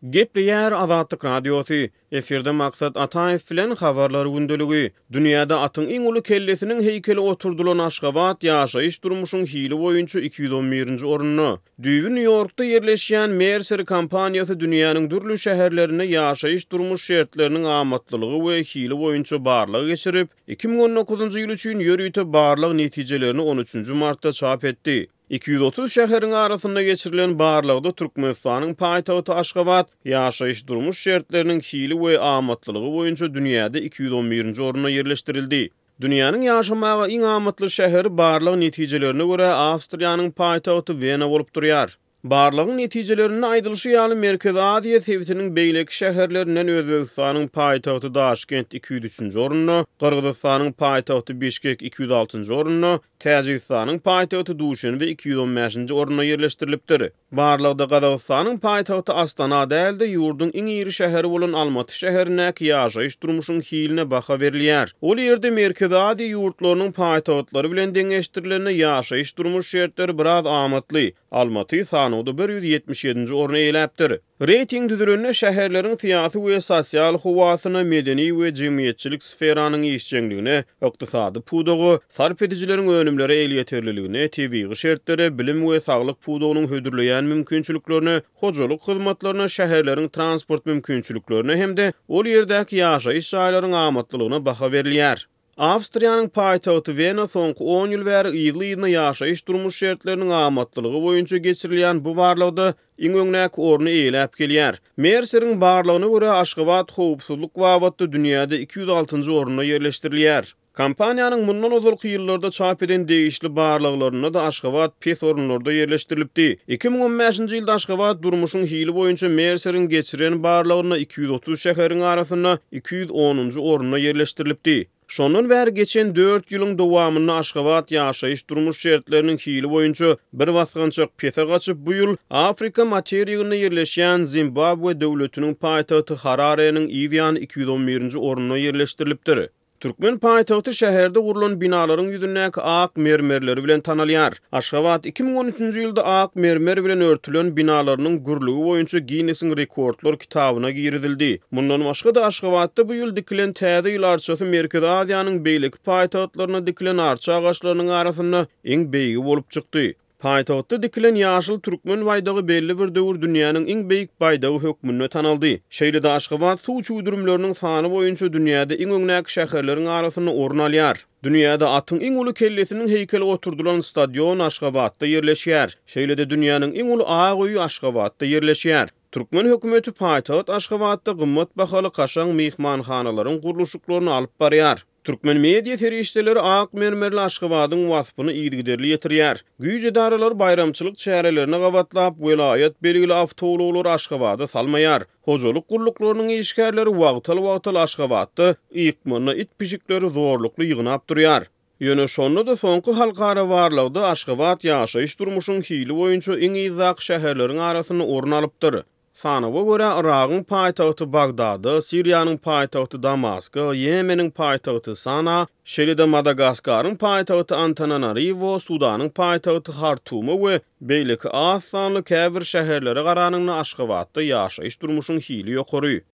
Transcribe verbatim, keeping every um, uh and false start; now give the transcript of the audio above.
Gepleyer Azatlyk Radiosu. Eferde maksat Ataev bilen habarlar gündölügi. Dünyada atyň iň uly kellesiniň heykeli oturdulan Aşgabat ýaşaýyş durmuşyň hili boýunça iki yüz on birinji oruny. Düýbi New Yorkda yerleşýän Mercer kompaniýasy dünýäniň dürli şäherlerine ýaşaýyş durmuş şertleriniň amatlylygy we hili boýunça barlygy geçirip, iki ming on dokuzunjy ýyl üçin ýörüýte barlyk netijelerini on üçünji martda çap etdi. iki yüz otuz şäheriň arasynda geçirilen barlygda Türkmenistanyň paýtagty Aşgabat ýaşaýyş durmuş şertleriniň hili we amatlylygy boýunça dünýäde iki yüz on birinji oruна ýerleşdirildi. Dünýäniň ýaşamaga iň amatly şäheri barlyk netijelerine görä Awstriýanyň paýtagty Wien bolup durýar. Barlygyň netijelerini aýdylyşy ýaly Merkezi Aziýa sewitiniň beýleki şäherlerinden Özbegistanyň paýtagty Daşkent iki yüz üçünji oruny, Kyrgyzstanyň paýtagty Bişkek iki yüz altynjy oruny, Täjikistanyň paýtagty Duşanbe iki yüz on beşinji oruna ýerleşdirilipdir. Barlygda Gazagystanyň paýtagty Astana däldi, ýurdun iň iri şäheri bolan Almaty şäherine ýaşaýyş durmuşyň hiline baha berilýär. Ol ýerde Merkezi Aziýa ýurtlarynyň paýtagtlary bilen deňeşdirilen ýaşaýyş durmuş şertleri biraz amatly. Almaty sanoda bir yüz ýetmiş ýedinji oruny eýläpdir. Reyting düzüründe şäherleriň syýasy we sosial howasyna, medeni we jemgyýetçilik sferanyň işçiligine, ykdysady pudugy, sarp edijileriň önümleri el ýeterliligine, tebii şertleri, bilim we saglyk pudugynyň hödürleýän mümkinçiliklerini, hojalyk hyzmatlaryna, şäherleriň transport mümkinçiliklerini hemde ol ýerdäki ýaşaýyş şaýlaryň amatlylygyna baha berilýär. Awstriýanyň paýtagty Wien soňky on ýyl bäri ýyly-ýyly ýaşaýyş durmuş şertleriniň amatlylygy boýunça geçirilýän bu barlygda iň öňnäki oruny eýläp gelýär. Merceriň barlygyna görä Aşgabat howpsuzlyk wagtynda dünýäde iki yüz altynjy oruna ýerleşdirilýär. Kompaniýanyň mundan uzak ýyllarda çap eden değişli barlyklaryna da Aşgabat pes orunlarda ýerleşdirilipdi. iki ming on beşinji ýylda Aşgabat durmuşyň hili boýunça Merceriň geçiren barlygyna iki yüz otuz şäheriň arasynda iki yüz onunjy oruna ýerleşdirilipdi. Şondan bäri geçen dört ýylyň dowamyny Aşgabat ýaşaýyş durmuş şertleriniň hili boýunça bir wasgançak pese gaçyp bu ýyl Afrika materiýalyna ýerleşýän Zimbabwe döwletiniň paýtagty Harare'niň ýa-da iki yüz on birinji oruna ýerleşdirilipdir. Türkmen paýtagty şäherde gurulan binalaryň ýüzündäki ak mermerleri bilen tanalýar. Aşgabat iki ming on üçünji ýylda ak mermer bilen örtülen binalarynyň gürlügi boýunça Guinness'in rekordlar kitabyna girizildi. Mundan başga da Aşgabatda bu ýyl dikilen täze ýyl arçasy Merkezi Aziýanyň beýleki paýtagtlaryna dikilen arça agaçlarynyň arasynda eň beýigi bolup çykdy. Paýtagtda dikilen ýaşyl türkmen baýdagy belli bir döwür dünýäniň iň beýik baýdagy hökmüne tanaldy. Şeýle-de Aşgabat suw çuýdurumlarynyň sany boýunça dünýäde iň öňnäki şäherleriň arasyna orun alýar. Dünýäde atyň iň uly kellesiniň heykeli oturdulan stadion Aşgabatda ýerleşýär. Şeýle-de dünýäniň iň uly Agaýy Aşgabatda ýerleşýär. Türkmen hökümeti paýtagat Aşgabatda gymmat bahaly kaşaň mehmanhanalaryň gurulşyklaryny alyp barýar. Türkmen media serişdeleri ak mermerli Aşgabatyň wasfyny ýygyderli ýetirýär. Güýj edaralar bayramçylyk çärelerine gawatlap, welaýat belgili awtologlar Aşgabata salmaýar. Hojalyk guruluklarynyň işgärleri wagtal-wagtal Aşgabatda ýykmany it pişikleri zorlukly ýygnap durýar. Ýöne şonda da soňky halkara barlygda Aşgabat ýaşaýyş durmuşyň hili boýunça iň ýyzak şäherleriň arasyna orun alypdyr. Sanawa görä Iragyň paýtagty Bagdady, Siriýanyň paýtagty Damask, Ýemeniň paýtagty Sana, şeýle-de Madagaskaryň paýtagty Antananarivo, Sudanyň paýtagty Khartoum we beýleki az sanly käbir şäherlere garanyny Aşgabatda ýaşaýyş durmuşyň hili ýokary.